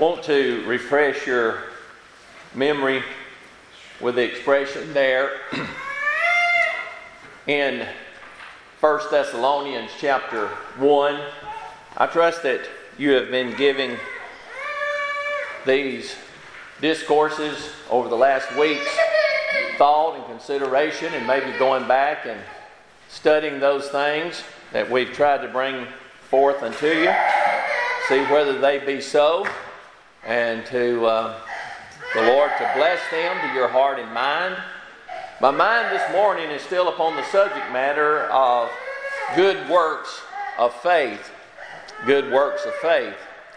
want to refresh your memory with the expression there in 1 Thessalonians chapter 1. I trust that you have been giving these discourses over the last weeks thought and consideration, and maybe going back and studying those things that we've tried to bring forth unto you, see whether they be so, and to the Lord to bless them to your heart and mind. My mind this morning is still upon the subject matter of good works of faith. Good works of faith.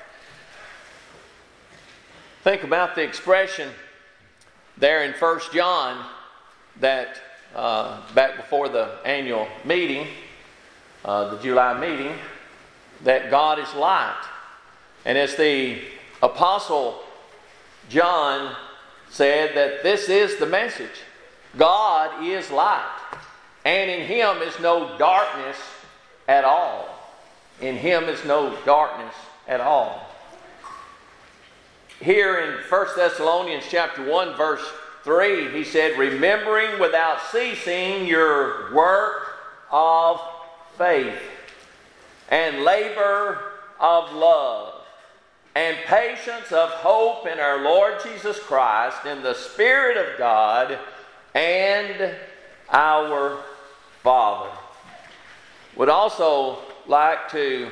Think about the expression there in 1 John that back before the annual meeting, the July meeting, that God is light. And as the Apostle John said, that this is the message. God is light, and in Him is no darkness at all. In Him is no darkness at all. Here in 1 Thessalonians chapter 1 verse 3, he said, remembering without ceasing your work of faith and labor of love and patience of hope in our Lord Jesus Christ, in the Spirit of God and our Father. Would also like to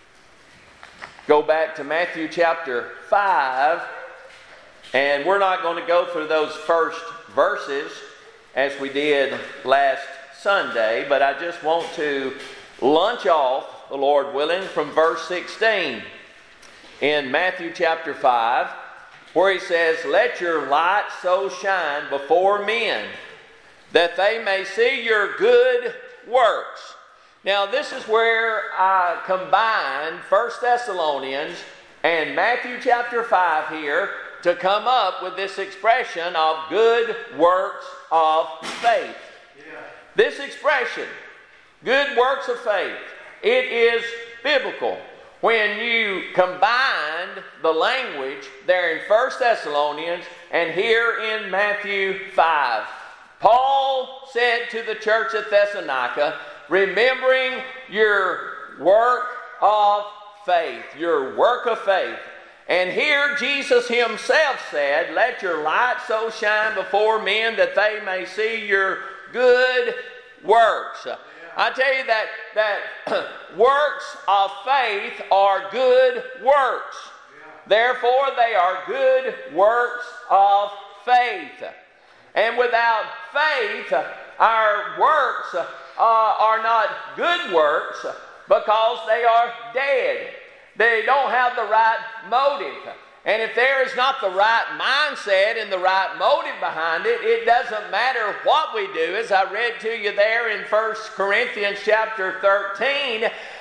go back to Matthew chapter 5, and we're not going to go through those first verses as we did last Sunday, but I just want to launch off, the Lord willing, from verse 16 in Matthew chapter 5, where he says, let your light so shine before men that they may see your good works. Now this is where I combine 1 Thessalonians and Matthew chapter 5 here to come up with this expression of good works of faith. Yeah. This expression, good works of faith, it is biblical. When you combine the language there in 1 Thessalonians and here in Matthew 5, Paul said to the church at Thessalonica, remembering your work of faith, your work of faith. And here Jesus himself said, let your light so shine before men that they may see your good works. I tell you that works of faith are good works. Therefore, they are good works of faith. And without faith, our works are not good works because they are dead. They don't have the right motive. And if there is not the right mindset and the right motive behind it, it doesn't matter what we do. As I read to you there in 1 Corinthians chapter 13,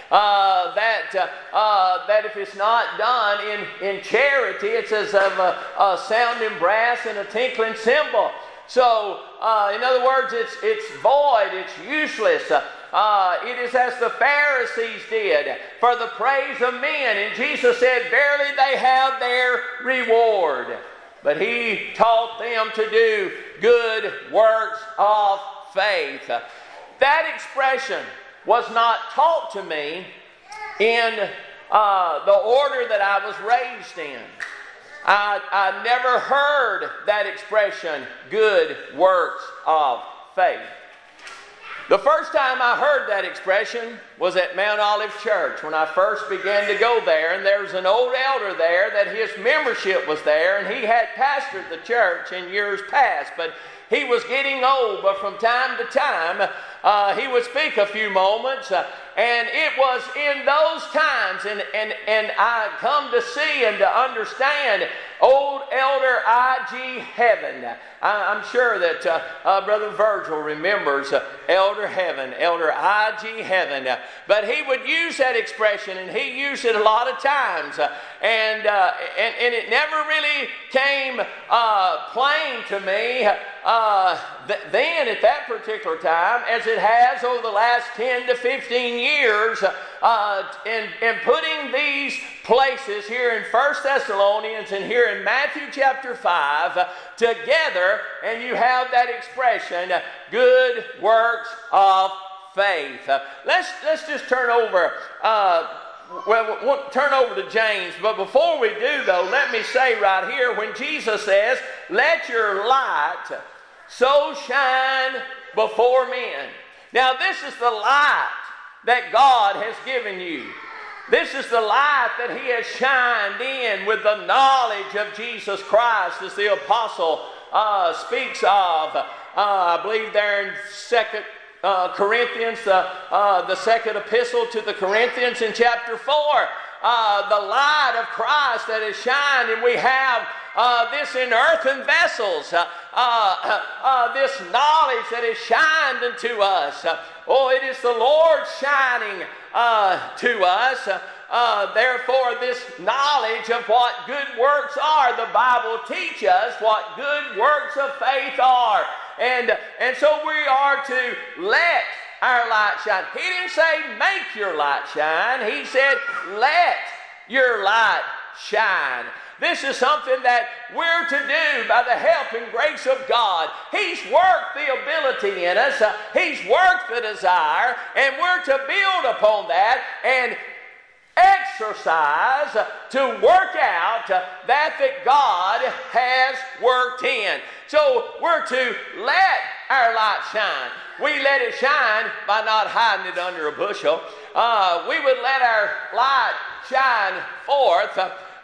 that if it's not done in charity, it's as of a sounding brass and a tinkling cymbal. So, in other words, it's void, it's useless. It is as the Pharisees did, for the praise of men. And Jesus said, verily they have their reward. But He taught them to do good works of faith. That expression was not taught to me in the order that I was raised in. I never heard that expression, good works of faith. The first time I heard that expression was at Mount Olive Church when I first began to go there, and there was an old elder there that his membership was there, and he had pastored the church in years past, but he was getting old, but from time to time he would speak a few moments, and it was in those times, and I come to see and to understand old Elder I.G. Heaven. I'm sure that Brother Virgil remembers Elder Heaven, Elder I.G. Heaven. But he would use that expression, and he used it a lot of times. And it never really came plain to me then at that particular time as as it has over the last 10 to 15 years in putting these places here in 1 Thessalonians and here in Matthew chapter 5 together, and you have that expression, good works of faith. Let's just turn over we'll turn over to James, but before we do though, let me say right here, when Jesus says, let your light so shine before men. Now this is the light that God has given you. This is the light that He has shined in with the knowledge of Jesus Christ, as the apostle speaks of. I believe there in 2 Corinthians, the second epistle to the Corinthians in chapter 4, the light of Christ that has shined, and we have this in earthen vessels, this knowledge that has shined unto us. It is the Lord shining to us. Therefore, this knowledge of what good works are, the Bible teaches us what good works of faith are. And so we are to let our light shine. He didn't say make your light shine. He said let your light shine. This is something that we're to do by the help and grace of God. He's worked the ability in us. He's worked the desire, and we're to build upon that and exercise to work out that God has worked in. So we're to let our light shine. We let it shine by not hiding it under a bushel. We would let our light shine forth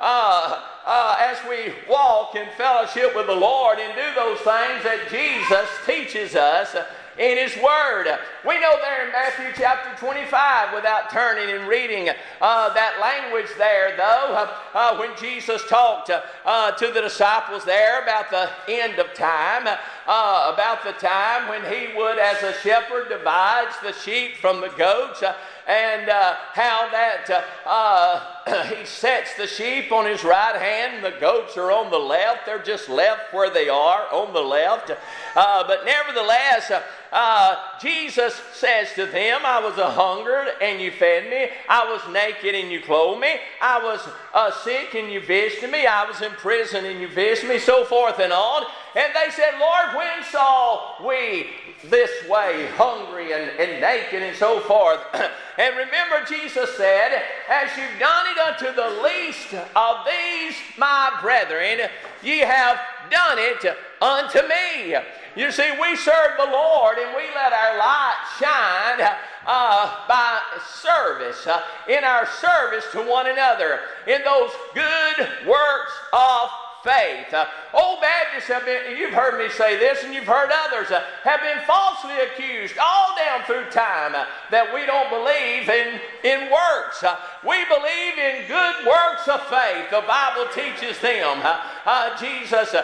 as we walk in fellowship with the Lord and do those things that Jesus teaches us in His Word. We know there in Matthew chapter 25, without turning and reading that language there, though, when Jesus talked to the disciples there about the end of time, about the time when He would, as a shepherd, divides the sheep from the goats, and how that He sets the sheep on His right hand and the goats are on the left. They're just left where they are, on the left. But nevertheless, Jesus says to them, I was a-hungered and you fed me. I was naked and you clothed me. I was sick and you visited me. I was in prison and you visited me, so forth and on. And they said, Lord, when saw we this way, hungry and naked and so forth? And remember, Jesus said, as you've done it unto the least of these my brethren, ye have done it unto me. You see, we serve the Lord and we let our light shine by service, in our service to one another, in those good works of faith. Old Baptists have been, you've heard me say this and you've heard others, have been falsely accused all down through time that we don't believe in works. We believe in good works of faith. The Bible teaches them. Jesus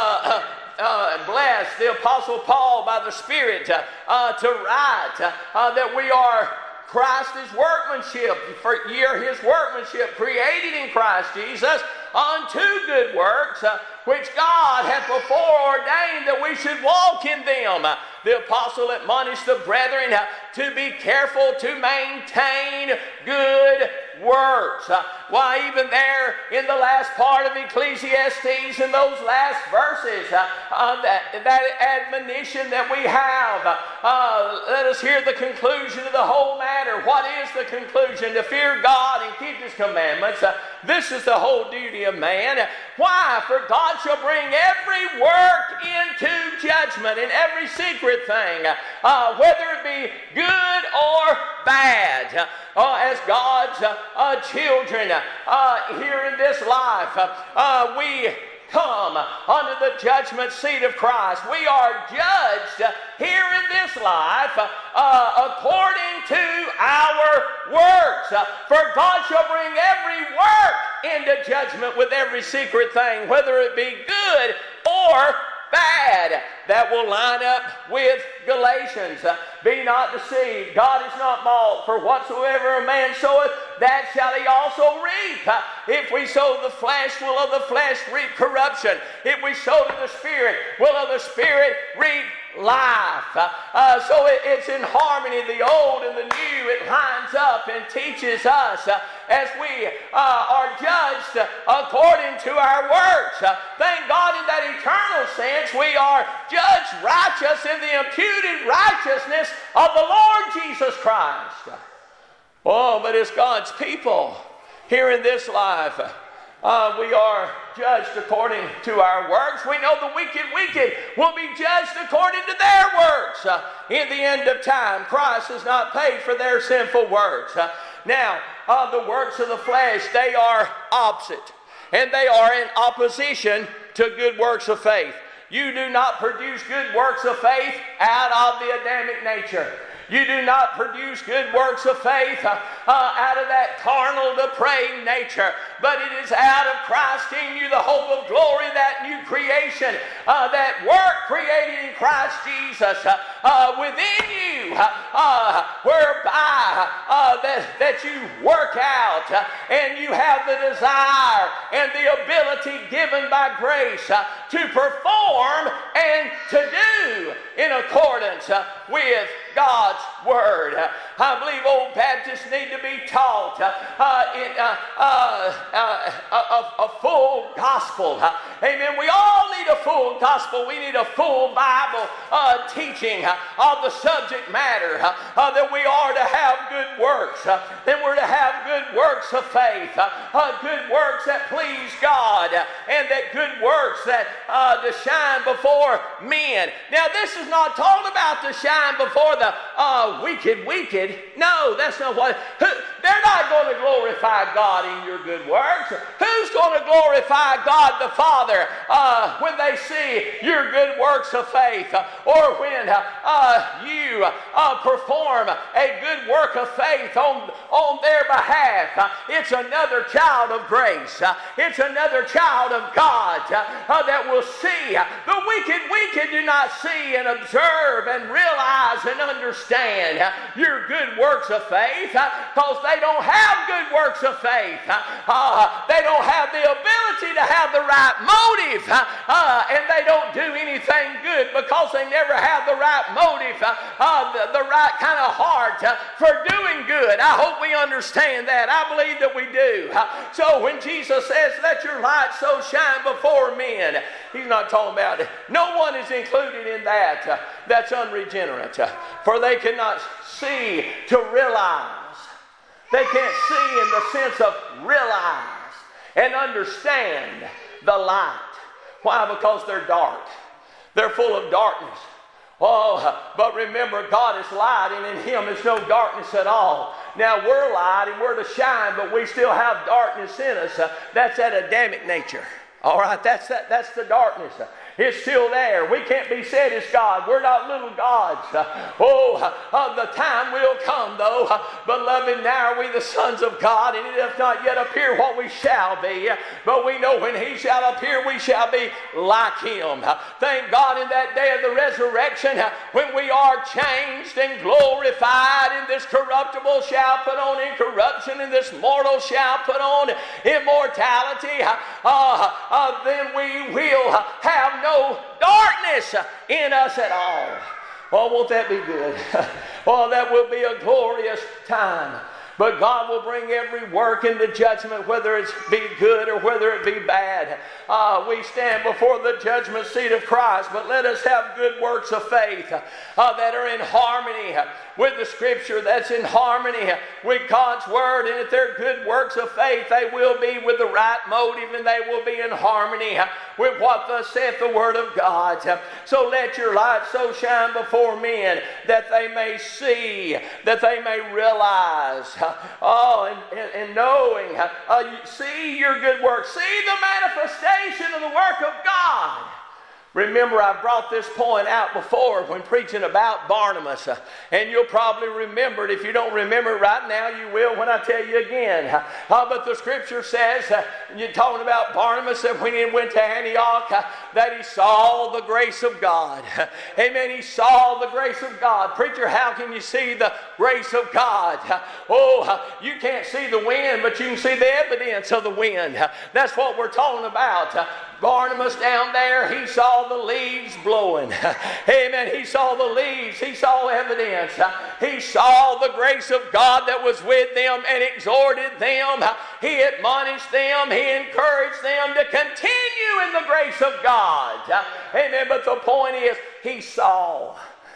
blessed the Apostle Paul by the Spirit to write that we are Christ's workmanship, for year His workmanship, created in Christ Jesus unto good works, which God hath before ordained that we should walk in them. The apostle admonished the brethren to be careful to maintain good works. Why, even there in the last part of Ecclesiastes, in those last verses, that admonition that we have, let us hear the conclusion of the whole matter. What is the conclusion? To fear God and keep His commandments. This is the whole duty of man. Why? For God shall bring every work into judgment, and every secret thing, whether it be good or bad. As God's children here in this life, we come under the judgment seat of Christ. We are judged here in this life according to our works. For God shall bring every work into judgment with every secret thing, whether it be good or bad that will line up with Galatians. Be not deceived. God is not mocked. For whatsoever a man soweth, that shall he also reap. If we sow the flesh, will of the flesh reap corruption. If we sow to the Spirit, will of the Spirit reap life. So it's in harmony, the old and the new. It lines up and teaches us as we are judged according to our works. Thank God, in that eternal sense, we are judged righteous in the imputed righteousness of the Lord Jesus Christ. Oh, but as God's people here in this life, we are judged according to our works. We know the wicked will be judged according to their works. In the end of time, Christ has not paid for their sinful works. Now, the works of the flesh, they are opposite, and they are in opposition to good works of faith. You do not produce good works of faith out of the Adamic nature. You do not produce good works of faith out of that carnal, depraved nature, but it is out of Christ in you, the hope of glory, that new creation, that work created in Christ Jesus within you, whereby that you work out and you have the desire and the ability given by grace to perform and to do in accordance with God's Word. I believe old Baptists need to be taught a full gospel. Amen. We all need a full gospel. We need a full Bible teaching of the subject matter, that we are to have good works, that we're to have good works of faith, good works that please God, and that good works that to shine before men. Now, this is not talking about to shine before the wicked. No, that's not what. They're not going to glorify God in your good works. Who's going to glorify God the Father when they see your good works of faith, or when you perform a good work of faith on their behalf? It's another child of grace. It's another child of God that will see. The wicked do not see and observe and realize and understand your good works of faith, because they don't have good works of faith. They don't have the ability to have the right motive, and they don't do anything good because they never have the right motive, the right kind of heart for doing good. I hope we understand that. I believe that we do. So when Jesus says, let your light so shine before men, he's not talking about it. No one is included in that that's unregenerate, for they cannot see to realize. They can't see in the sense of realize and understand the light. Why? Because they're dark. They're full of darkness. Oh, but remember, God is light, and in Him is no darkness at all. Now, we're light and we're to shine, but we still have darkness in us. That's that Adamic nature. All right, that's the darkness. It's still there. We can't be said as God. We're not little gods. The time will come, though. Beloved, now are we the sons of God, and it doth not yet appear what we shall be. But we know when He shall appear, we shall be like Him. Thank God in that day of the resurrection, when we are changed and glorified, and this corruptible shall put on incorruption, and this mortal shall put on immortality, then we will have no darkness in us at all. Oh, won't that be good? Oh, that will be a glorious time. But God will bring every work into judgment, whether it be good or whether it be bad. We stand before the judgment seat of Christ, but let us have good works of faith that are in harmony with the Scripture, that's in harmony with God's Word. And if they're good works of faith, they will be with the right motive, and they will be in harmony with what thus saith the Word of God. So let your light so shine before men that they may see, that they may realize, and knowing, see your good works, see the manifestation of the work of God. Remember, I brought this point out before when preaching about Barnabas, and you'll probably remember it. If you don't remember it right now, you will when I tell you again. But the Scripture says, you're talking about Barnabas, that when he went to Antioch, that he saw the grace of God. Amen. He saw the grace of God. Preacher, how can you see the grace of God? Oh, you can't see the wind, but you can see the evidence of the wind. That's what we're talking about. Barnabas down there, he saw the leaves blowing. Amen. He saw the leaves. He saw evidence. He saw the grace of God that was with them and exhorted them. He admonished them. He encouraged them to continue in the grace of God. Amen. But the point is, he saw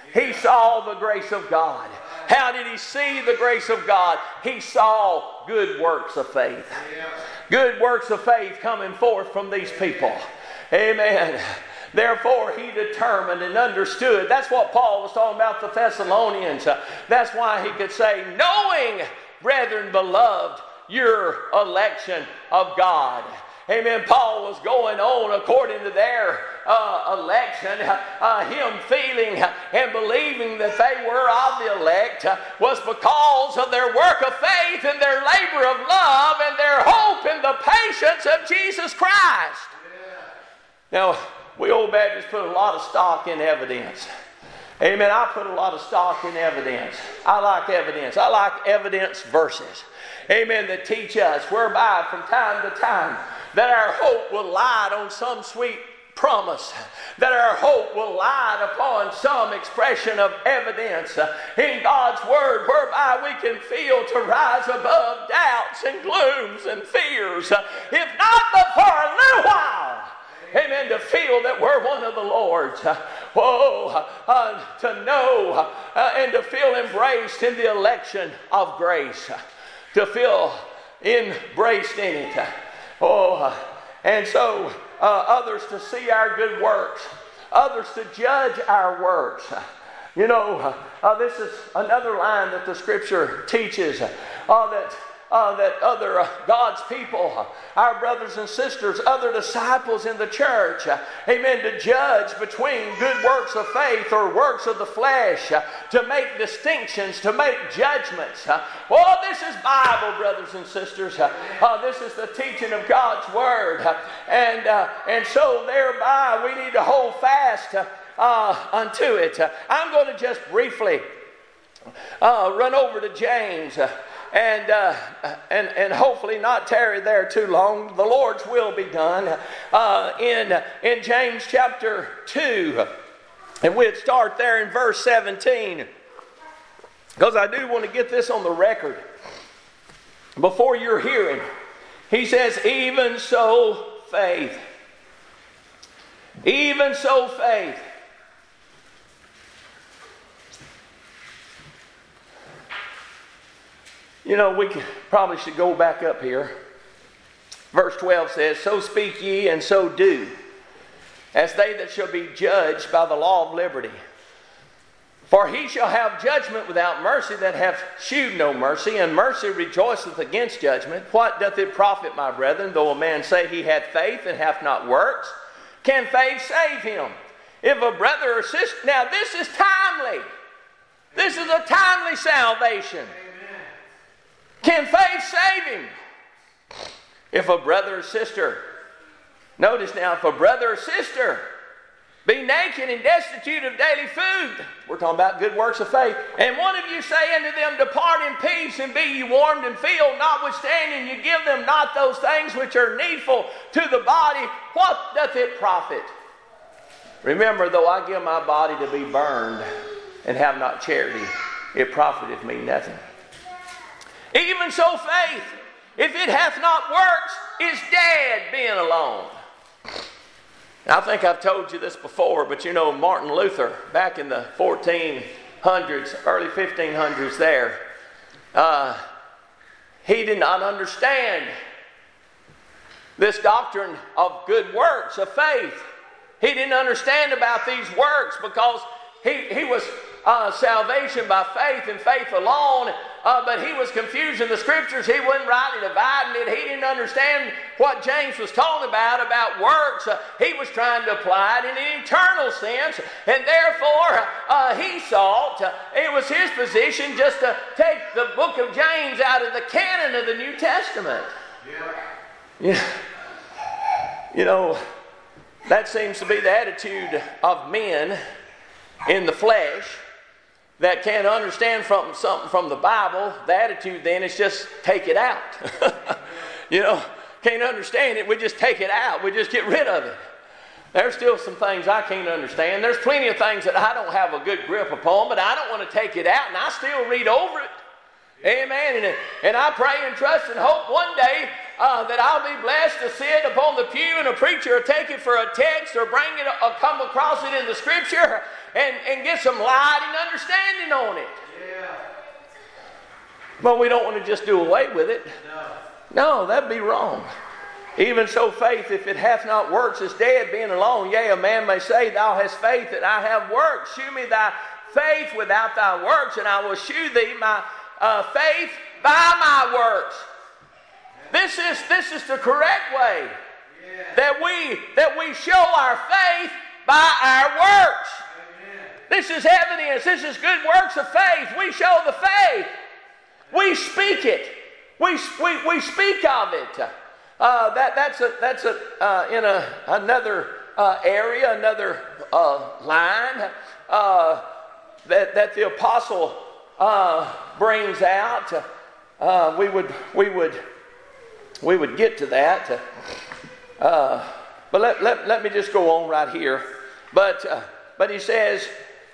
the grace of God. How did he see the grace of God? He saw good works of faith. Good works of faith coming forth from these people. Amen. Therefore, he determined and understood. That's what Paul was talking about the Thessalonians. That's why he could say, knowing, brethren beloved, your election of God. Amen. Paul was going on according to their election. Him feeling and believing that they were of the elect was because of their work of faith and their labor of love and their hope in the patience of Jesus Christ. Now, we old Baptists put a lot of stock in evidence. Amen. I put a lot of stock in evidence. I like evidence. I like evidence verses. Amen. That teach us whereby from time to time that our hope will light on some sweet promise, that our hope will light upon some expression of evidence in God's Word, whereby we can feel to rise above doubts and glooms and fears, if not but for a little while. Amen. To feel that we're one of the Lord's. To know and to feel embraced in the election of grace. To feel embraced in it. And so others to see our good works. Others to judge our works. You know, this is another line that the Scripture teaches. That other God's people, our brothers and sisters, other disciples in the church, amen, to judge between good works of faith or works of the flesh, to make distinctions, to make judgments. Oh, this is Bible, brothers and sisters. This is the teaching of God's Word. And so thereby we need to hold fast unto it. I'm going to just briefly run over to James. And hopefully not tarry there too long. The Lord's will be done in James chapter 2. And we'd start there in verse 17. Because I do want to get this on the record before your hearing. He says, even so faith. Even so faith. You know, we probably should go back up here. Verse 12 says, so speak ye and so do, as they that shall be judged by the law of liberty. For he shall have judgment without mercy that hath shewed no mercy, and mercy rejoiceth against judgment. What doth it profit, my brethren, though a man say he hath faith and hath not works? Can faith save him? If a brother or sister... Now this is timely. This is a timely salvation. Can faith save him? If a brother or sister, notice now, if a brother or sister be naked and destitute of daily food, we're talking about good works of faith, and one of you say unto them, depart in peace, and be ye warmed and filled, notwithstanding you give them not those things which are needful to the body, what doth it profit? Remember, though I give my body to be burned and have not charity, it profiteth me nothing. Even so faith, if it hath not works, is dead being alone. Now, I think I've told you this before, but you know Martin Luther, back in the 1400s, early 1500s there, he did not understand this doctrine of good works, of faith. He didn't understand about these works because he was salvation by faith and faith alone. but he was confusing the scriptures. He wasn't rightly dividing it. He didn't understand what James was talking about works. He was trying to apply it in an eternal sense, and therefore he sought, it was his position just to take the book of James out of the canon of the New Testament. Yeah. You know, that seems to be the attitude of men in the flesh that can't understand something from the Bible. The attitude then is just take it out. You know, can't understand it, we just take it out. We just get rid of it. There's still some things I can't understand. There's plenty of things that I don't have a good grip upon, but I don't want to take it out, and I still read over it. Amen. And I pray and trust and hope one day that I'll be blessed to sit upon the pew and a preacher will take it for a text or bring it or come across it in the scripture and get some light and understanding on it. Yeah. But we don't want to just do away with it. No, that'd be wrong. Even so, faith, if it hath not works, is dead, being alone. Yea, a man may say, Thou hast faith, that I have works. Shew me thy faith without thy works, and I will shew thee my faith by my works. This is the correct way. That we show our faith by our works. This is evidence. This is good works of faith. We show the faith. We speak it. We speak of it. That's in another area, another line that the apostle brings out. We would get to that. But let me just go on right here. But he says,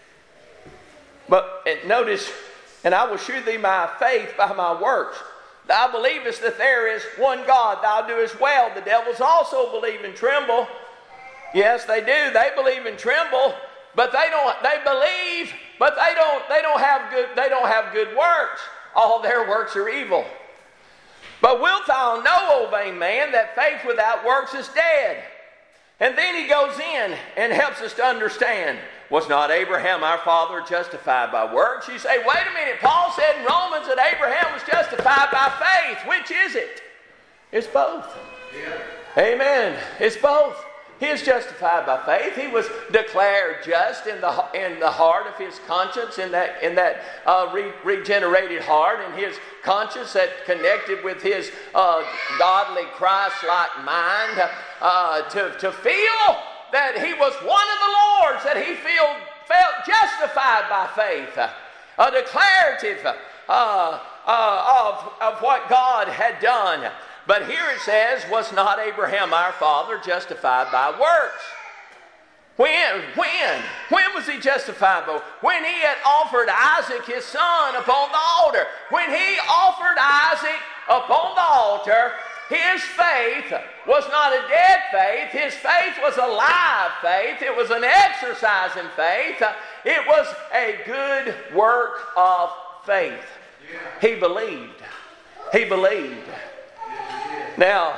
notice, and I will shew thee my faith by my works. Thou believest that there is one God, thou doest well. The devils also believe and tremble. Yes, they do. They believe and tremble, but they believe, but they don't have good works. All their works are evil. But wilt thou know, O vain man, that faith without works is dead? And then he goes in and helps us to understand. Was not Abraham our father justified by works? You say, wait a minute, Paul said in Romans that Abraham was justified by faith. Which is it? It's both. Yeah. Amen. It's both. He is justified by faith. He was declared just in the heart of his conscience, in that regenerated heart, and his conscience that connected with his godly Christ-like mind to feel that he was one of the Lord's, that he felt justified by faith, a declarative of what God had done. But here it says, was not Abraham our father justified by works? When was he justified by? When he had offered Isaac his son upon the altar. When he offered Isaac upon the altar, his faith was not a dead faith. His faith was a live faith. It was an exercising faith. It was a good work of faith. He believed. He believed. Now,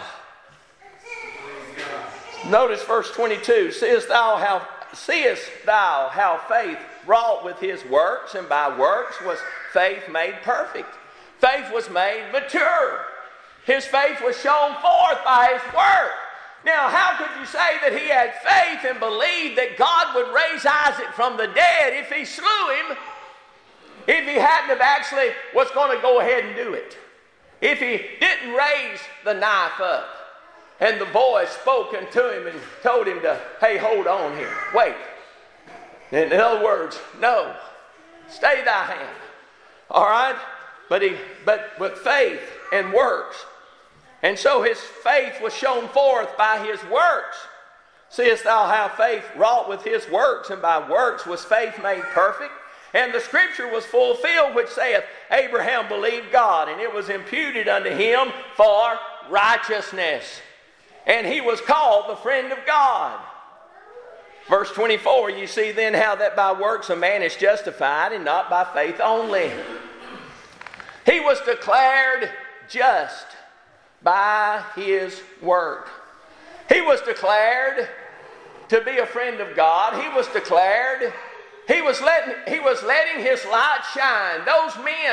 notice verse 22. Seest thou how faith wrought with his works, and by works was faith made perfect. Faith was made mature. His faith was shown forth by his work. Now, how could you say that he had faith and believed that God would raise Isaac from the dead if he slew him, if he hadn't have actually was going to go ahead and do it? If he didn't raise the knife up and the boy spoke unto him and told him to, hey, hold on here, wait. In other words, no, stay thy hand. All right? But with faith and works. And so his faith was shown forth by his works. Seest thou how faith wrought with his works, and by works was faith made perfect? And the scripture was fulfilled, which saith, Abraham believed God, and it was imputed unto him for righteousness. And he was called the friend of God. Verse 24, you see then how that by works a man is justified, and not by faith only. He was declared just by his work. He was declared to be a friend of God. He was declared, he was letting his light shine. Those men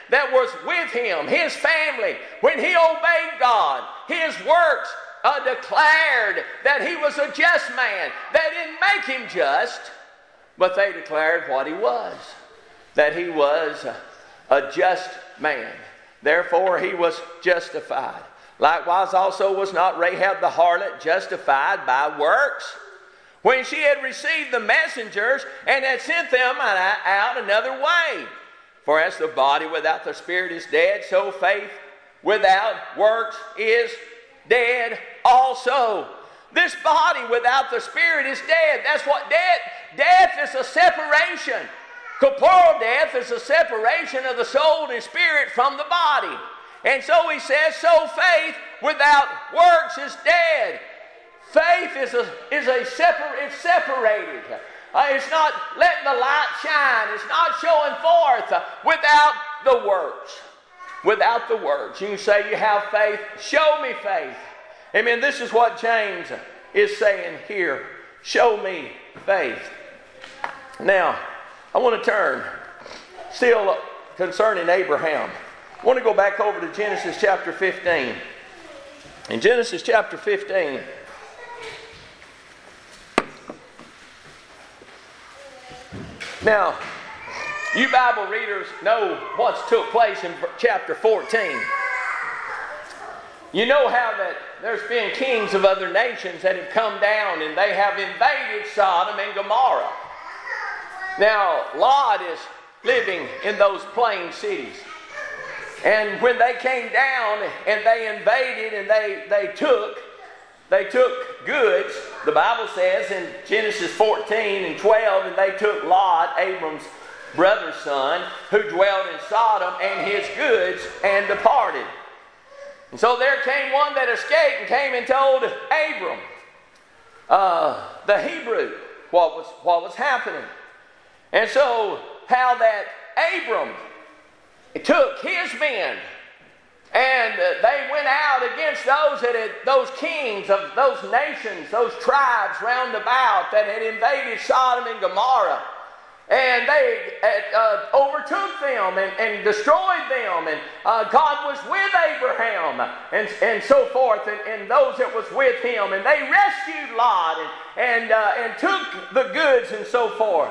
that was with him, his family, when he obeyed God, his works declared that he was a just man. They didn't make him just, but they declared what he was, that he was a just man. Therefore, he was justified. Likewise, also was not Rahab the harlot justified by works, when she had received the messengers and had sent them out another way? For as the body without the spirit is dead, so faith without works is dead also. This body without the spirit is dead. That's what death is, a separation. Corporal death is a separation of the soul and spirit from the body. And so he says, so faith without works is dead. Faith is it's separated. It's not letting the light shine. It's not showing forth without the works. Without the works. You can say you have faith. Show me faith. Amen. This is what James is saying here. Show me faith. Now, I want to turn, still concerning Abraham. I want to go back over to Genesis chapter 15. In Genesis chapter 15, now, you Bible readers know what's took place in chapter 14. You know how that there's been kings of other nations that have come down and they have invaded Sodom and Gomorrah. Now, Lot is living in those plain cities. And when they came down and they invaded and they took goods, the Bible says in Genesis 14 and 12, and they took Lot, Abram's brother's son, who dwelt in Sodom, and his goods, and departed. And so there came one that escaped and came and told Abram, the Hebrew, what was happening. And so how that Abram took his men and they went out against those kings of those nations, those tribes round about that had invaded Sodom and Gomorrah. And they overtook them and destroyed them. And God was with Abraham and so forth, and those that was with him. And they rescued Lot and took the goods and so forth.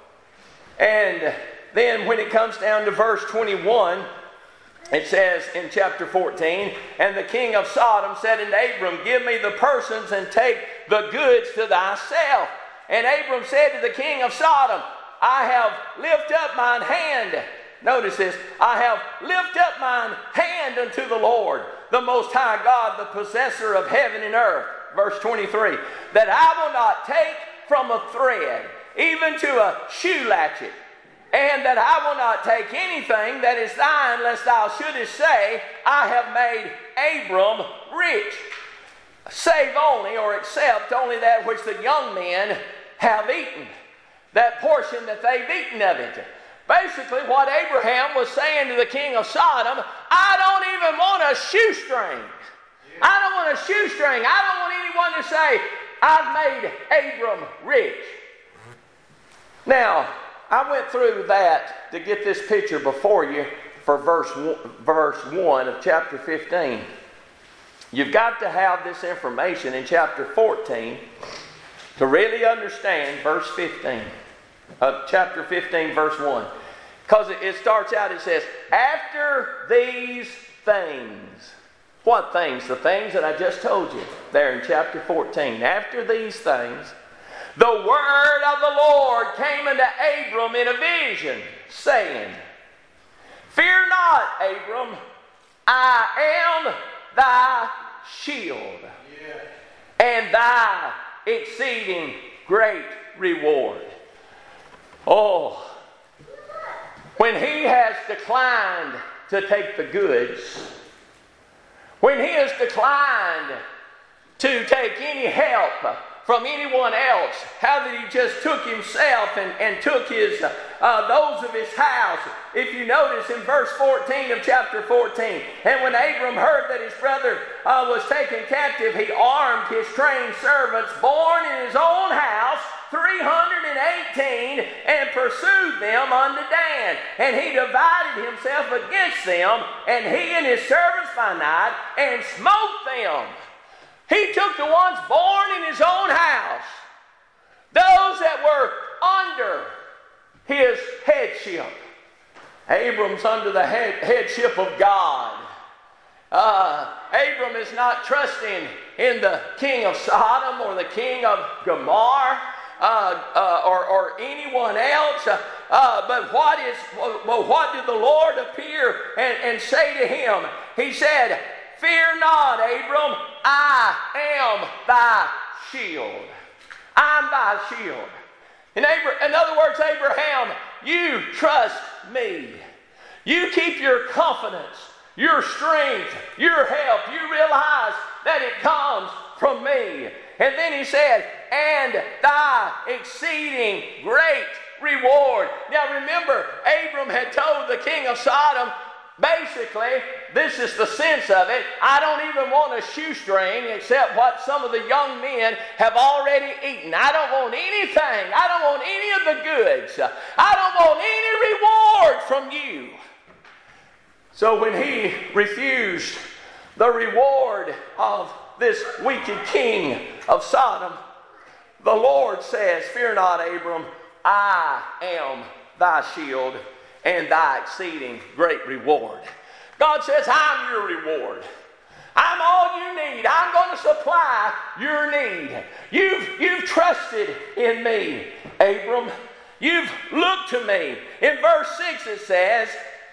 And then when it comes down to verse 21, it says in chapter 14, and the king of Sodom said unto Abram, give me the persons and take the goods to thyself. And Abram said to the king of Sodom, I have lifted up mine hand. Notice this. I have lifted up mine hand unto the Lord, the Most High God, the possessor of heaven and earth. Verse 23. That I will not take from a thread, even to a shoe latchet. And that I will not take anything that is thine, lest thou shouldest say, I have made Abram rich. Save only, or except only that which the young men have eaten. That portion that they've eaten of it. Basically, what Abraham was saying to the king of Sodom, I don't even want a shoestring. I don't want a shoestring. I don't want anyone to say, I've made Abram rich. Now, I went through that to get this picture before you for verse 1 of chapter 15. You've got to have this information in chapter 14 to really understand verse 15 of chapter 15, verse 1. Because it starts out, it says, after these things. What things? The things that I just told you there in chapter 14. After these things, the word of the Lord came unto Abram in a vision, saying, fear not, Abram, I am thy shield, and thy exceeding great reward. Oh, when he has declined to take the goods, when he has declined to take any help from anyone else. How that he just took himself and took his those of his house. If you notice in verse 14 of chapter 14, and when Abram heard that his brother was taken captive, he armed his trained servants born in his own house, 318, and pursued them unto Dan. And he divided himself against them, and he and his servants by night, and smote them. He took the ones born in his own house, those that were under his headship. Abram's under the headship of God. Abram is not trusting in the king of Sodom or the king of Gomorrah or anyone else. But what did the Lord appear and say to him? He said, "Fear not, Abram, I am thy shield." I'm thy shield. In other words, Abraham, you trust me. You keep your confidence, your strength, your help. You realize that it comes from me. And then he said, "and thy exceeding great reward." Now remember, Abram had told the king of Sodom, basically, this is the sense of it, I don't even want a shoestring except what some of the young men have already eaten. I don't want anything. I don't want any of the goods. I don't want any reward from you. So when he refused the reward of this wicked king of Sodom, the Lord says, "Fear not, Abram, I am thy shield and thy exceeding great reward." God says, I'm your reward. I'm all you need. I'm going to supply your need. You've trusted in me, Abram. You've looked to me. In verse 6 it says,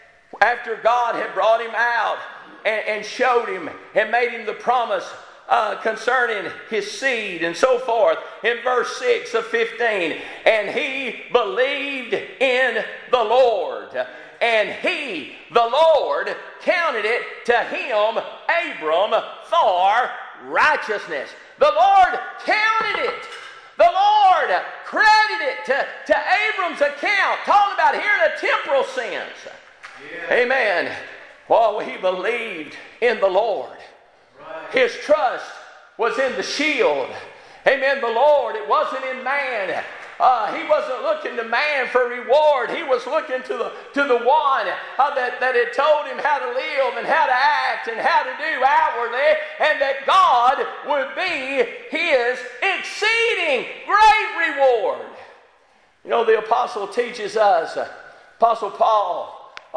after God had brought him out and showed him and made him the promise concerning his seed and so forth, in verse 6 of 15, and he believed in the Lord, and he, the Lord, counted it to him, Abram, for righteousness. The Lord counted it. The Lord credited it to Abram's account. Talking about here in a temporal sense. Yeah. Amen. Well, he believed in the Lord. Right. His trust was in the shield. Amen. The Lord, it wasn't in man. He wasn't looking to man for reward. He was looking to the one that had told him how to live and how to act and how to do outwardly, and that God would be his exceeding great reward. You know, the apostle teaches us, Apostle Paul,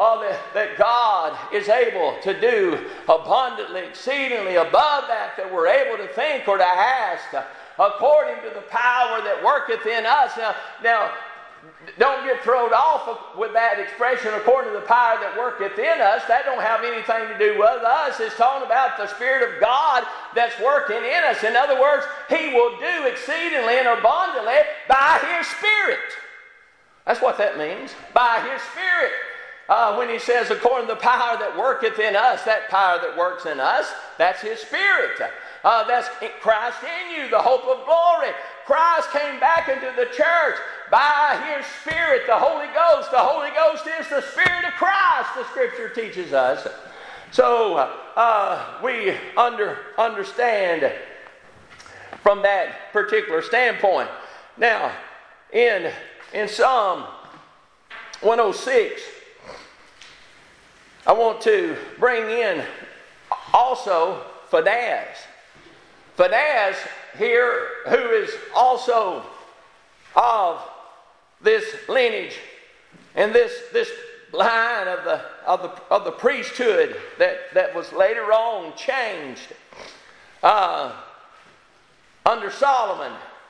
that God is able to do abundantly, exceedingly above that we're able to think or to ask, according to the power that worketh in us. Now, don't get thrown off with that expression, according to the power that worketh in us. That don't have anything to do with us. It's talking about the Spirit of God that's working in us. In other words, He will do exceedingly and abundantly by His Spirit. That's what that means, by His Spirit. When he says, according to the power that worketh in us, that power that works in us, that's His Spirit. That's Christ in you, the hope of glory. Christ came back into the church by His Spirit, the Holy Ghost. The Holy Ghost is the Spirit of Christ, the Scripture teaches us. So we understand from that particular standpoint. Now, in Psalm 106, I want to bring in also Phinehas. Phinehas here, who is also of this lineage and this line of the priesthood that was later on changed under Solomon,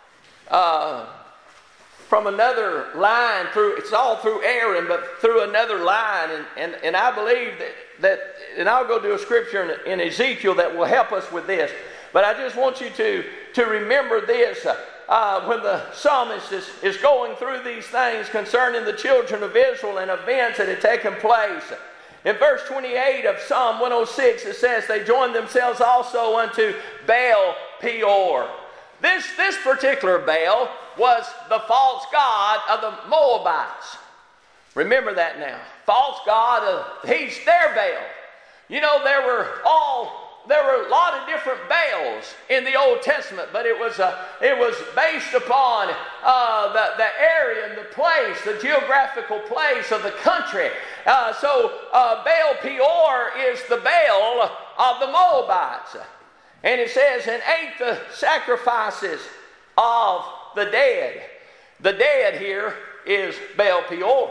from another line through, it's all through Aaron, but through another line, and I believe that and I'll go to a scripture in Ezekiel that will help us with this. But I just want you to remember this. When the psalmist is going through these things concerning the children of Israel and events that had taken place. In verse 28 of Psalm 106, it says, they joined themselves also unto Baal Peor. This particular Baal was the false god of the Moabites. Remember that now. False god, he's their Baal. You know, there were a lot of different Baals in the Old Testament, but it was based upon the area and the place, the geographical place of the country. So Baal Peor is the Baal of the Moabites. And it says, and ate the sacrifices of the dead. The dead here is Baal Peor.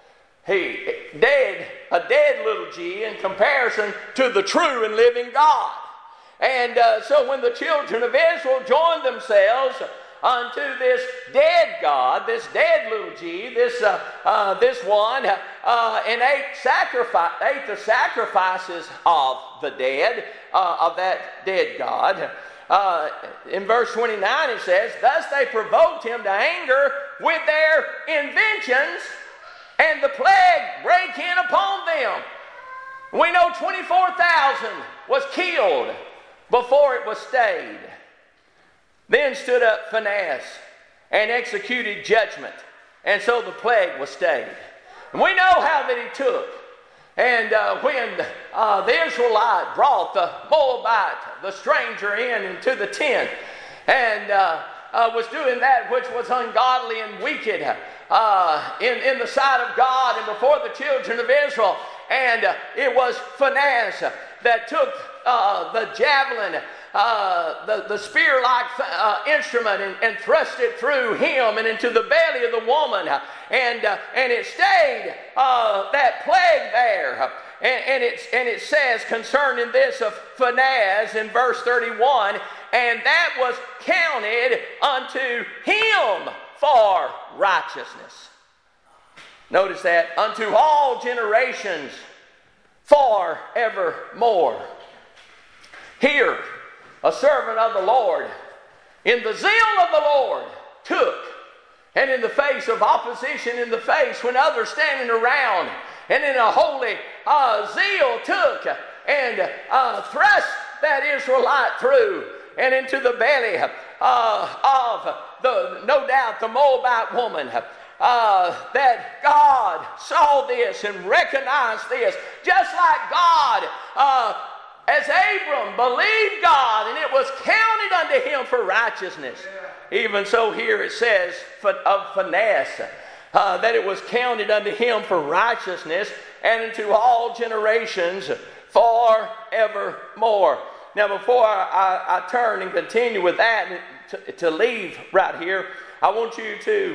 A dead little g in comparison to the true and living God. And so when the children of Israel joined themselves unto this dead God, this dead little g, this one, and ate the sacrifices of the dead, of that dead God. In verse 29 it says, thus they provoked him to anger with their inventions, and the plague brake in upon them. We know 24,000 was killed before it was stayed. Then stood up Phinehas and executed judgment, and so the plague was stayed. And we know how that he took. And when the Israelite brought the Moabite, the stranger, into the tent, and was doing that which was ungodly and wicked in the sight of God and before the children of Israel. And it was Phinehas that took the javelin, the spear-like instrument, and thrust it through him and into the belly of the woman. And it stayed that plague there. And it says concerning this of Phinehas in verse 31, and that was counted unto him for righteousness. Notice that, unto all generations for evermore. Here, a servant of the Lord, in the zeal of the Lord, took, and in the face of opposition, in the face when others standing around, and in a holy zeal took and thrust that Israelite through and into the belly of no doubt the Moabite woman. That God saw this and recognized this, just like God, as Abram believed God, and it was counted unto him for righteousness. Even so, here it says of Phinehas that it was counted unto him for righteousness, and unto all generations for evermore. Now, before I turn and continue with that, to leave right here, I want you to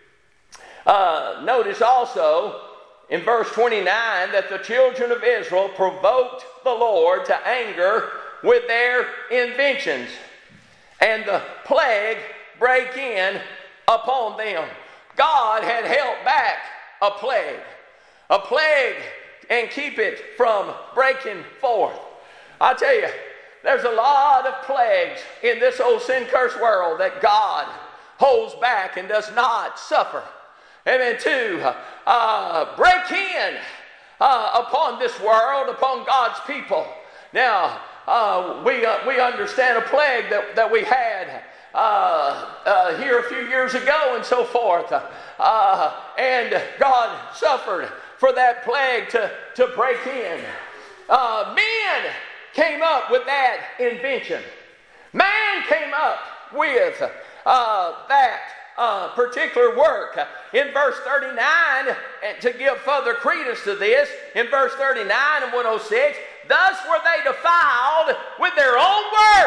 notice also in verse 29 that the children of Israel provoked the Lord to anger with their inventions, and the plague brake in upon them. God had held back a plague, and keep it from breaking forth. I tell you, there's a lot of plagues in this old sin-cursed world that God holds back and does not suffer. Amen. To break in upon this world, upon God's people. Now, we understand a plague that we had here a few years ago and so forth. And God suffered for that plague to break in. Men came up with that invention. Man came up with that particular work. In verse 39, and to give further credence to this, in verse 39 and 106, thus were they defiled with their own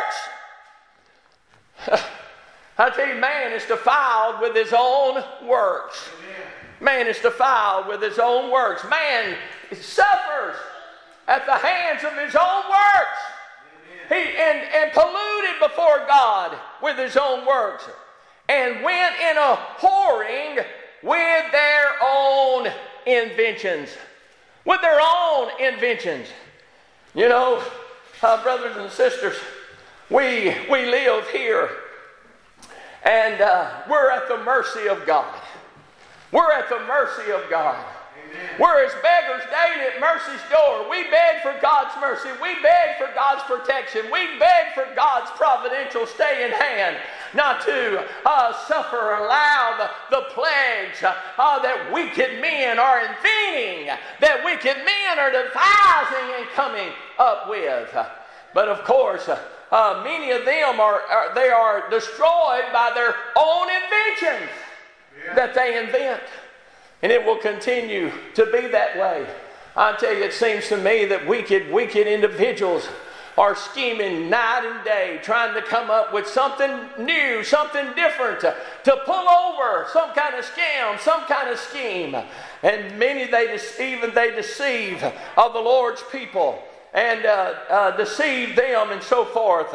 works. I tell you, man is defiled with his own works. Man is defiled with his own works. Man suffers at the hands of his own works. And polluted before God with his own works. And went in a whoring with their own inventions. With their own inventions. You know, brothers and sisters, we live here, and we're at the mercy of God. We're at the mercy of God. Amen. We're as beggars daily at mercy's door. We beg for God's mercy. We beg for God's protection. We beg for God's providential stay in hand. not to suffer or allow the plagues that wicked men are inventing, that wicked men are devising and coming up with. But of course, many of them are destroyed by their own inventions that they invent. And it will continue to be that way. I tell you, it seems to me that wicked individuals are scheming night and day, trying to come up with something new, something different, to pull over some kind of scam, some kind of scheme. And many they deceive of the Lord's people and deceive them and so forth.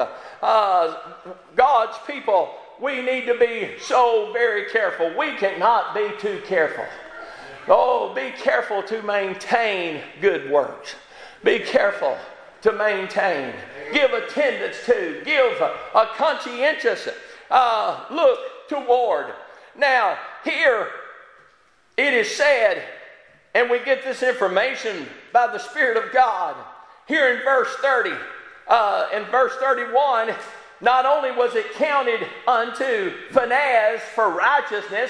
God's people, we need to be so very careful. We cannot be too careful. Oh, be careful to maintain good works. Be careful to maintain. Give attendance to. Give a conscientious look toward. Now, here it is said, and we get this information by the Spirit of God. Here in verse 30, in verse 31, not only was it counted unto Phinehas for righteousness,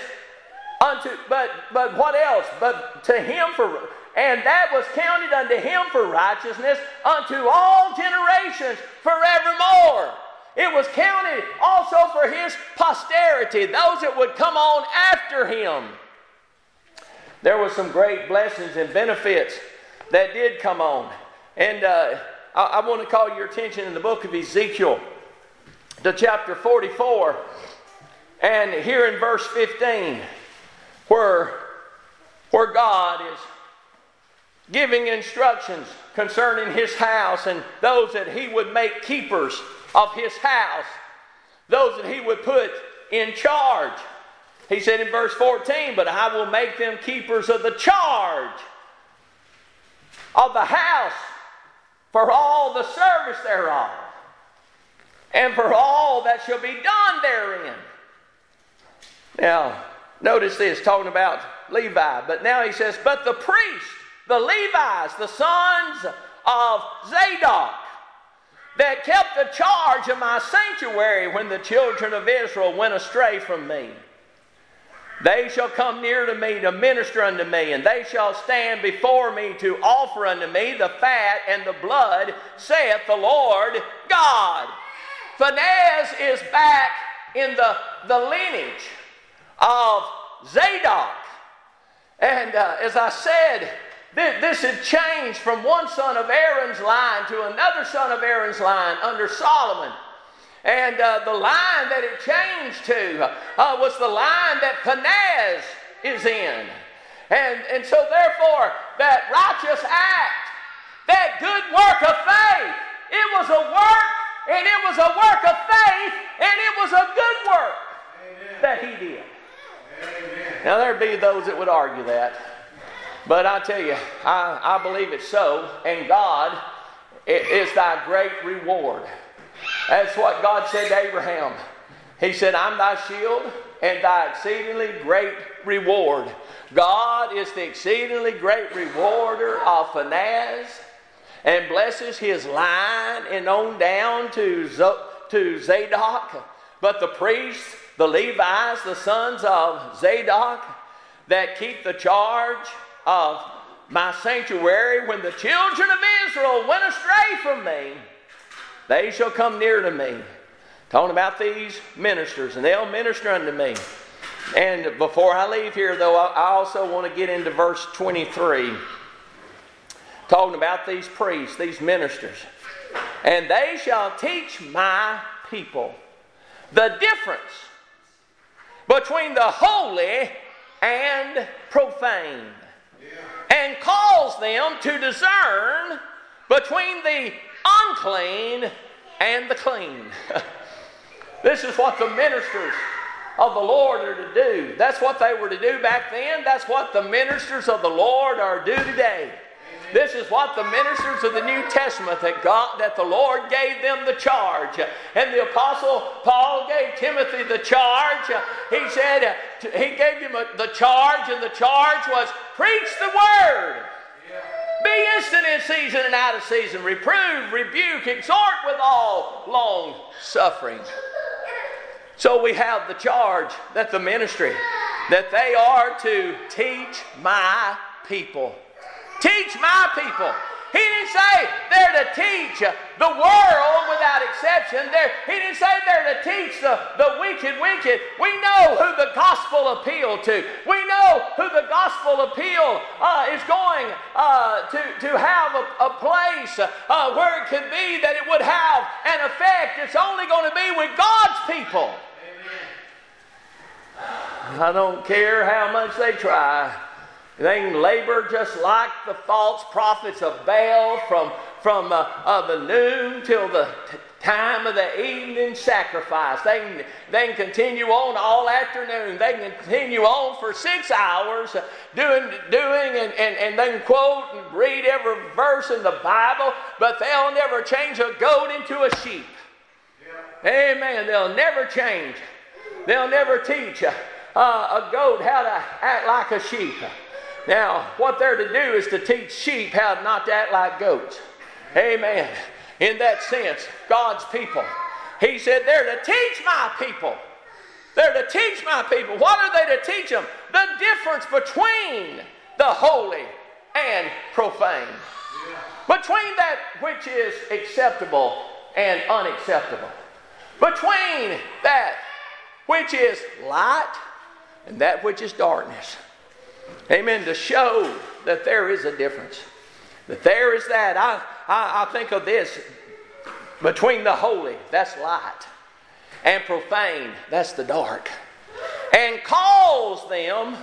but what else? But to him and that was counted unto him for righteousness unto all generations forevermore. It was counted also for his posterity, those that would come on after him. There were some great blessings and benefits that did come on. And I want to call your attention in the book of Ezekiel to chapter 44. And here in verse 15, where God is giving instructions concerning his house and those that he would make keepers of his house, those that he would put in charge. He said in verse 14, but I will make them keepers of the charge of the house for all the service thereof, and for all that shall be done therein. Now, notice this, talking about Levi. But now he says, but the priests, the Levites, the sons of Zadok, that kept the charge of my sanctuary when the children of Israel went astray from me, they shall come near to me to minister unto me, and they shall stand before me to offer unto me the fat and the blood, saith the Lord God. Phinehas is back in the lineage of Zadok. And as I said, this had changed from one son of Aaron's line to another son of Aaron's line under Solomon. And the line that it changed to was the line that Phinehas is in. And so therefore, that righteous act, that good work of faith, it was a work, and it was a work of faith, and it was a good work. Amen. That he did. Amen. Now there'd be those that would argue that. But I tell you, I believe it's so, and God is thy great reward. That's what God said to Abraham. He said, I'm thy shield and thy exceedingly great reward. God is the exceedingly great rewarder of Phinehas, and blesses his line and on down to Zadok. But the priests, the Levites, the sons of Zadok, that keep the charge of my sanctuary when the children of Israel went astray from me, they shall come near to me. Talking about these ministers, and they'll minister unto me. And before I leave here, though, I also want to get into verse 23. Talking about these priests, these ministers. And they shall teach my people the difference between the holy and profane, and cause them to discern between the unclean and the clean. This is what the ministers of the Lord are to do. That's what they were to do back then. That's what the ministers of the Lord are to do today. This is what the ministers of the New Testament that the Lord gave them the charge. And the Apostle Paul gave Timothy the charge. He said, he gave him the charge, and the charge was, preach the word. Be instant in season and out of season. Reprove, rebuke, exhort with all long suffering. So we have the charge that the ministry, that they are to teach my people. Teach my people. He didn't say they're to teach the world without exception. He didn't say they're to teach the wicked. We know who the gospel appealed to. We know who the gospel appeal is going to have a place where it could be that it would have an effect. It's only going to be with God's people. Amen. I don't care how much they try. They can labor just like the false prophets of Baal from the noon till the time of the evening sacrifice. They can continue on all afternoon. They can continue on for 6 hours doing and they can quote and read every verse in the Bible, but they'll never change a goat into a sheep. Yeah. Amen. They'll never change. They'll never teach a goat how to act like a sheep. Now, what they're to do is to teach sheep how not to act like goats. Amen. In that sense, God's people. He said they're to teach my people. They're to teach my people. What are they to teach them? The difference between the holy and profane. Between that which is acceptable and unacceptable. Between that which is light and that which is darkness. Amen. To show that there is a difference. That there is that. I think of this. Between the holy, that's light. And profane, that's the dark. And calls them.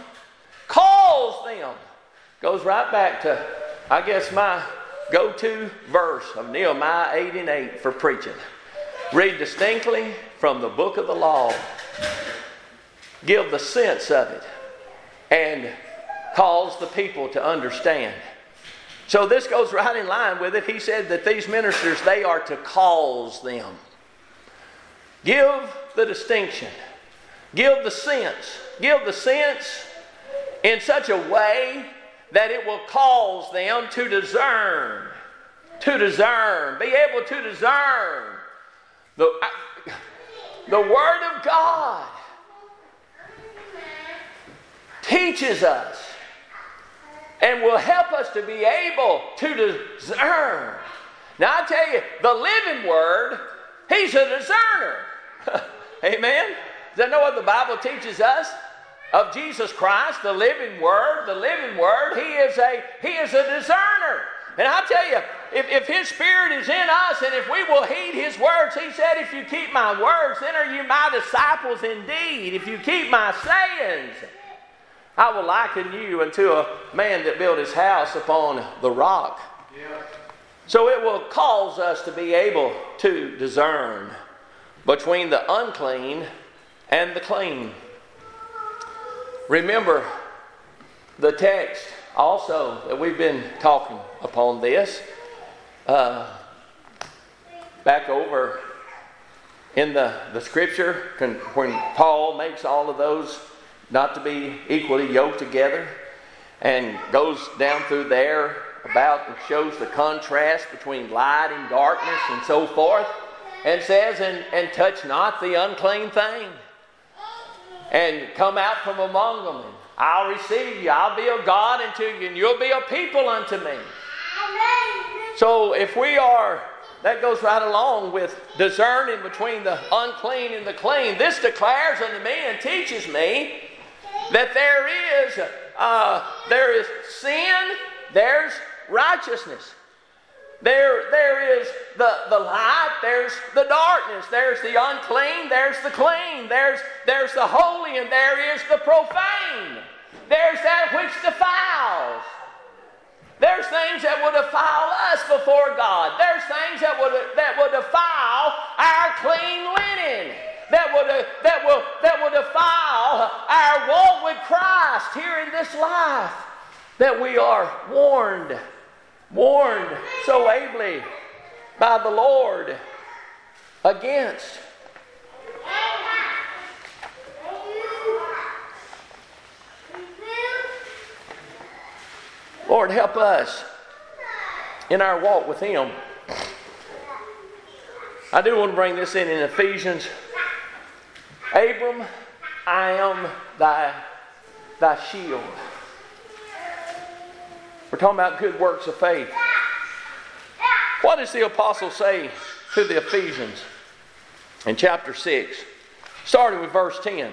Goes right back to, I guess, my go-to verse of Nehemiah 8:8 for preaching. Read distinctly from the book of the law. Give the sense of it. And cause the people to understand. So this goes right in line with it. He said that these ministers, they are to cause them. Give the distinction. Give the sense. Give the sense in such a way that it will cause them to discern. To discern. Be able to discern. The Word of God teaches us and will help us to be able to discern. Now I tell you, the living Word, He's a discerner. Amen? Does that know what the Bible teaches us of Jesus Christ, the living Word? The living Word, He is a discerner. And I tell you, if His Spirit is in us and if we will heed His words, He said, if you keep my words, then are you my disciples indeed. If you keep my sayings, I will liken you unto a man that built his house upon the rock. Yeah. So it will cause us to be able to discern between the unclean and the clean. Remember the text also that we've been talking upon this. Back over in the scripture when Paul makes all of those not to be equally yoked together, and goes down through there about and shows the contrast between light and darkness and so forth, and says, and touch not the unclean thing, and come out from among them, and I'll receive you, I'll be a God unto you, and you'll be a people unto me. So if we are, that goes right along with discerning between the unclean and the clean. This declares unto me and teaches me that there is sin, there's righteousness. There is the light, there's the darkness, there's the unclean, there's the clean, there's the holy, and there is the profane. There's that which defiles. There's things that will defile us before God. There's things that will defile our clean linen. That will defile our walk with Christ here in this life. That we are warned so ably by the Lord against. Lord, help us in our walk with Him. I do want to bring this in Ephesians Abram, I am thy shield. We're talking about good works of faith. What does the apostle say to the Ephesians in chapter 6? Starting with verse 10.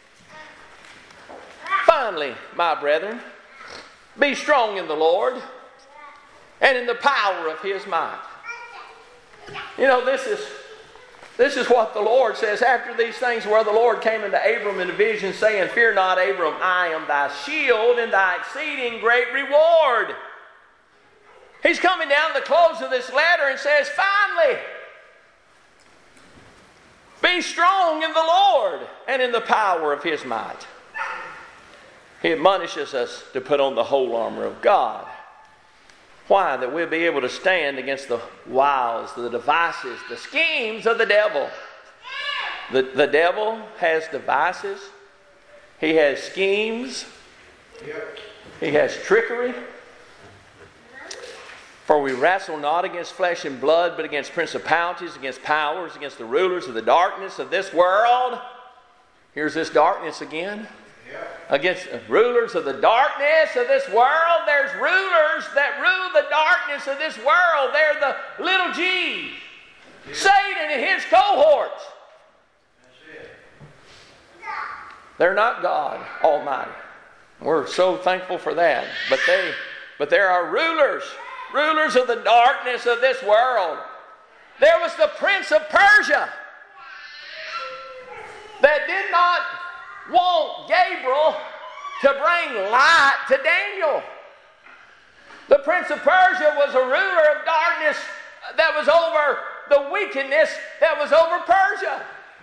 Finally, my brethren, be strong in the Lord and in the power of His might. You know, this is what the Lord says after these things, where the Lord came unto Abram in a vision, saying, Fear not, Abram, I am thy shield and thy exceeding great reward. He's coming down to the close of this letter and says, finally, be strong in the Lord and in the power of His might. He admonishes us to put on the whole armor of God. Why? That we'll be able to stand against the wiles, the devices, the schemes of the devil. The devil has devices. He has schemes. He has trickery. For we wrestle not against flesh and blood, but against principalities, against powers, against the rulers of the darkness of this world. Here's this darkness again. Against rulers of the darkness of this world. There's rulers that rule the darkness of this world. They're the little G's. Satan and his cohorts. They're not God Almighty. We're so thankful for that. But there are rulers of the darkness of this world. There was the prince of Persia that did not want Gabriel to bring light to Daniel. The prince of Persia was a ruler of darkness that was over the wickedness that was over Persia.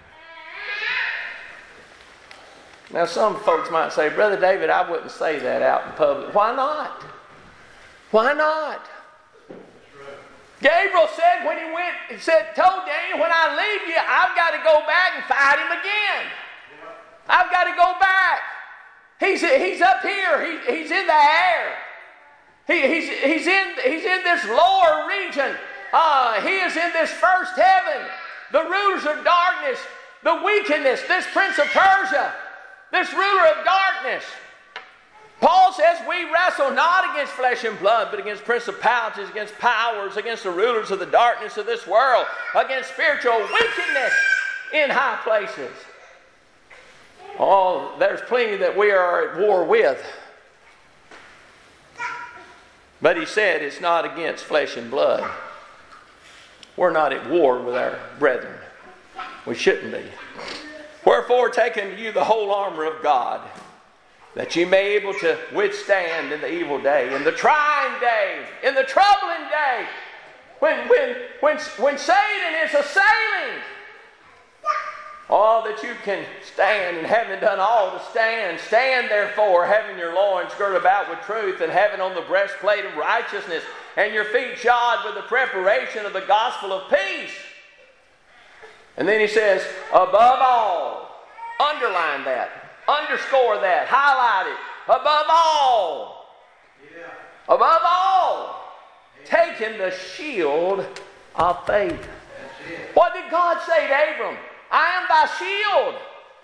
Now some folks might say, Brother David, I wouldn't say that out in public. Why not? Why not? Gabriel said when told Daniel, when I leave you, I've got to go back and fight him again. I've got to go back. He's up here. He's in the air. He's in this lower region. He is in this first heaven. The rulers of darkness, the wickedness, this prince of Persia, this ruler of darkness. Paul says we wrestle not against flesh and blood, but against principalities, against powers, against the rulers of the darkness of this world, against spiritual wickedness in high places. Oh, there's plenty that we are at war with. But he said it's not against flesh and blood. We're not at war with our brethren. We shouldn't be. Wherefore, take unto you the whole armor of God, that ye may be able to withstand in the evil day, in the trying day, in the troubling day, when Satan is assailing. Oh, that you can stand, and having done all to stand, stand therefore, having your loins girded about with truth, and having on the breastplate of righteousness, and your feet shod with the preparation of the gospel of peace. And then he says, above all, underline that, underscore that, highlight it, above all, taking the shield of faith. What did God say to Abram? I am thy shield.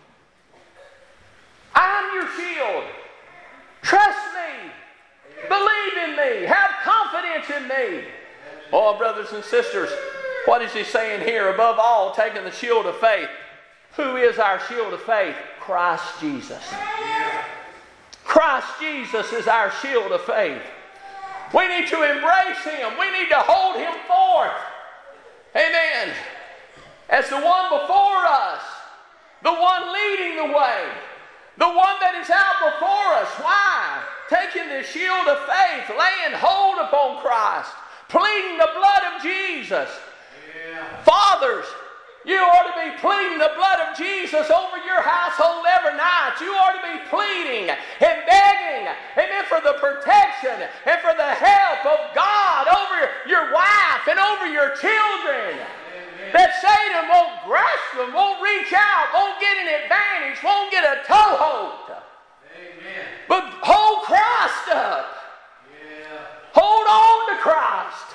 I am your shield. Trust me. Believe in me. Have confidence in me. Oh, brothers and sisters, what is he saying here? Above all, taking the shield of faith. Who is our shield of faith? Christ Jesus. Christ Jesus is our shield of faith. We need to embrace Him. We need to hold Him forth. Amen. As the one before us, the one leading the way, the one that is out before us. Why? Taking the shield of faith, laying hold upon Christ, pleading the blood of Jesus. Yeah. Fathers, you ought to be pleading the blood of Jesus over your household every night. You ought to be pleading and begging, amen, for the protection and for the help of God over your wife and over your children. That Satan won't grasp them, won't reach out, won't get an advantage, won't get a toehold. Amen. But hold Christ up. Yeah. Hold on to Christ.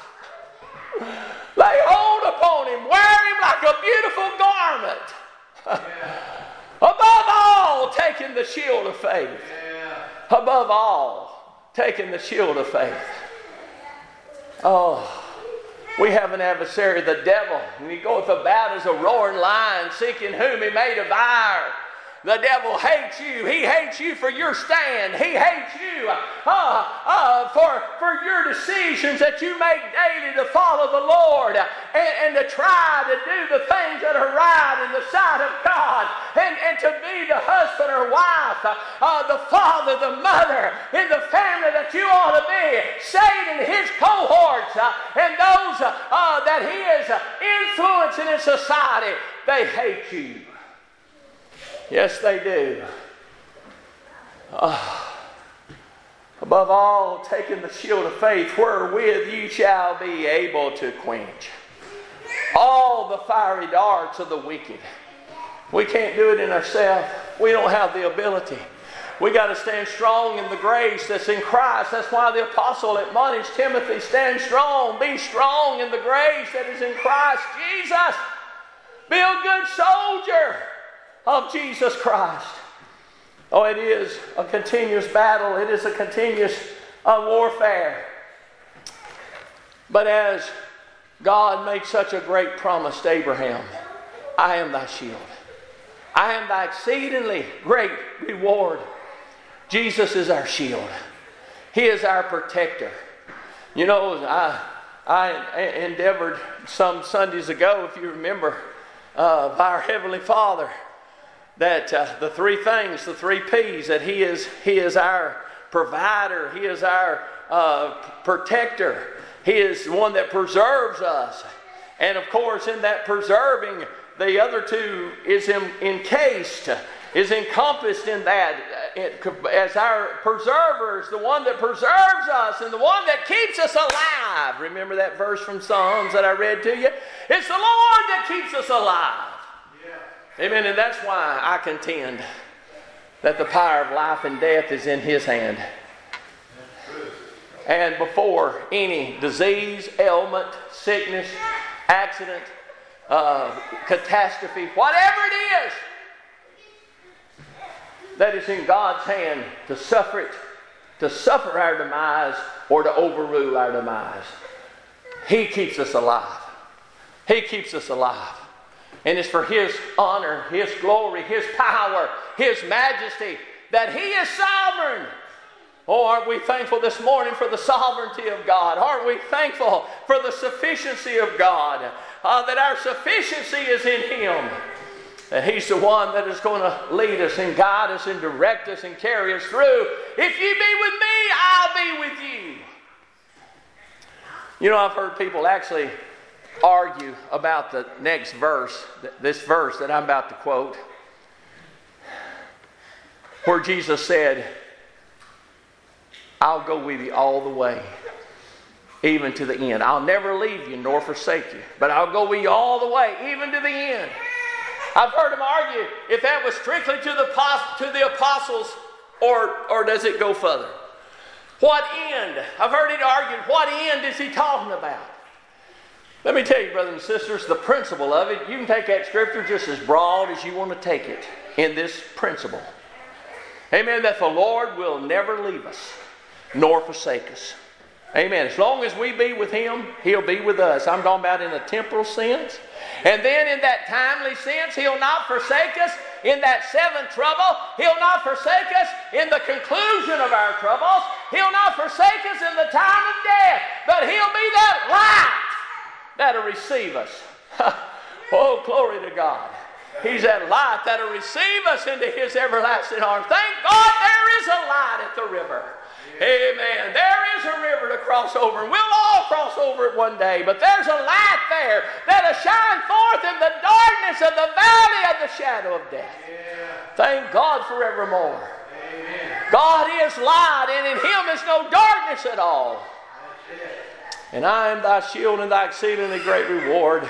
Lay hold upon Him. Wear Him like a beautiful garment. Yeah. taking the shield of faith. Above all, taking the shield of faith. Oh, we have an adversary, the devil, and he goeth about as a roaring lion, seeking whom he may devour. The devil hates you. He hates you for your stand. He hates you for your decisions that you make daily to follow the Lord and to try to do the things that are right in the sight of God and to be the husband or wife, the father, the mother in the family that you ought to be. Satan, his cohorts, and those that he is influencing in society, they hate you. Yes, they do. Above all, taking the shield of faith, wherewith you shall be able to quench all the fiery darts of the wicked. We can't do it in ourselves. We don't have the ability. We got to stand strong in the grace that's in Christ. That's why the apostle admonished Timothy, stand strong, be strong in the grace that is in Christ Jesus. Be a good soldier of Jesus Christ. Oh, it is a continuous battle. It is a continuous warfare. But as God made such a great promise to Abraham, I am thy shield. I am thy exceedingly great reward. Jesus is our shield. He is our protector. You know, I endeavored some Sundays ago, if you remember, by our Heavenly Father, that the three things, the three P's, that He is our provider, He is our protector, He is the one that preserves us. And of course, in that preserving, the other two is encased, is encompassed in that. As our preserver is the one that preserves us and the one that keeps us alive. Remember that verse from Psalms that I read to you? It's the Lord that keeps us alive. Amen. And that's why I contend that the power of life and death is in His hand. And before any disease, ailment, sickness, accident, catastrophe, whatever it is that is in God's hand to suffer it, to suffer our demise or to overrule our demise, He keeps us alive. He keeps us alive. And it's for His honor, His glory, His power, His majesty that He is sovereign. Oh, aren't we thankful this morning for the sovereignty of God? Aren't we thankful for the sufficiency of God? That our sufficiency is in Him. That He's the one that is going to lead us and guide us and direct us and carry us through. If you be with me, I'll be with you. You know, I've heard people actually argue about the next verse, this verse that I'm about to quote, where Jesus said, I'll go with you all the way, even to the end. I'll never leave you nor forsake you, but I'll go with you all the way, even to the end. I've heard them argue if that was strictly to the apostles, or does it go further? What end? I've heard it argued, what end is He talking about? Let me tell you, brothers and sisters, the principle of it, you can take that scripture just as broad as you want to take it in this principle. Amen, that the Lord will never leave us nor forsake us. Amen. As long as we be with Him, He'll be with us. I'm talking about in a temporal sense. And then in that timely sense, He'll not forsake us in that seventh trouble. He'll not forsake us in the conclusion of our troubles. He'll not forsake us in the time of death. But He'll be that light that'll receive us. Oh, glory to God. He's that light that'll receive us into His everlasting arms. Thank God there is a light at the river. Amen. There is a river to cross over, and we'll all cross over it one day. But there's a light there that'll shine forth in the darkness of the valley of the shadow of death. Thank God forevermore. Amen. God is light, and in Him is no darkness at all. And I am thy shield and thy exceedingly great reward.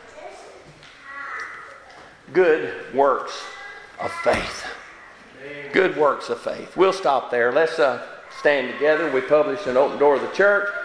Good works of faith. Good works of faith. We'll stop there. Let's stand together. We published an open door of the church.